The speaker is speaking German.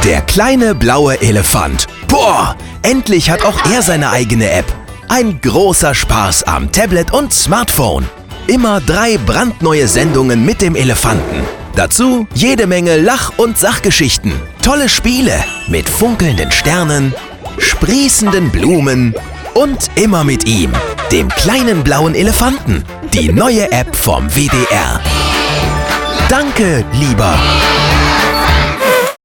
Der kleine blaue Elefant. Boah, endlich hat auch er seine eigene App. Ein großer Spaß am Tablet und Smartphone. Immer 3 brandneue Sendungen mit dem Elefanten. Dazu jede Menge Lach- und Sachgeschichten. Tolle Spiele mit funkelnden Sternen, sprießenden Blumen und immer mit ihm, dem kleinen blauen Elefanten. Die neue App vom WDR. Danke, lieber